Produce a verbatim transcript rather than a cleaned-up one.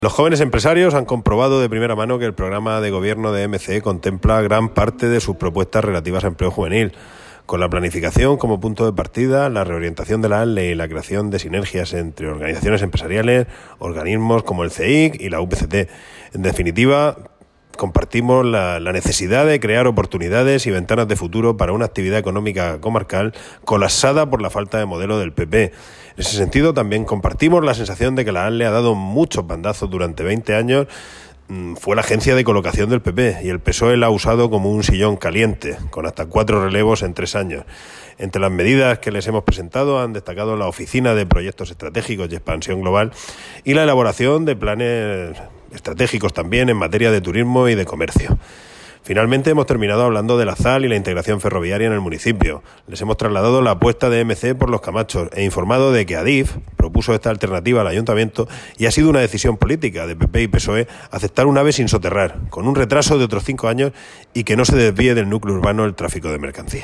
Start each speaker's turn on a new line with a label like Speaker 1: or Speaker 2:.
Speaker 1: Los jóvenes empresarios han comprobado de primera mano que el programa de gobierno de M C E contempla gran parte de sus propuestas relativas a empleo juvenil, con la planificación como punto de partida, la reorientación de la A N L E y la creación de sinergias entre organizaciones empresariales, organismos como el C E I C y la U P C T. En definitiva, compartimos la, la necesidad de crear oportunidades y ventanas de futuro para una actividad económica comarcal colapsada por la falta de modelo del P P. En ese sentido, también compartimos la sensación de que la A N L E ha dado muchos bandazos durante veinte años. Fue la agencia de colocación del P P y el P S O E la ha usado como un sillón caliente, con hasta cuatro relevos en tres años. Entre las medidas que les hemos presentado han destacado la Oficina de Proyectos Estratégicos y Expansión Global y la elaboración de planes estratégicos también en materia de turismo y de comercio. Finalmente hemos terminado hablando de la Z A L y la integración ferroviaria en el municipio. Les hemos trasladado la apuesta de M C E por los Camachos e informado de que Adif propuso esta alternativa al ayuntamiento y ha sido una decisión política de P P y P S O E aceptar un AVE sin soterrar, con un retraso de otros cinco años y que no se desvíe del núcleo urbano el tráfico de mercancías.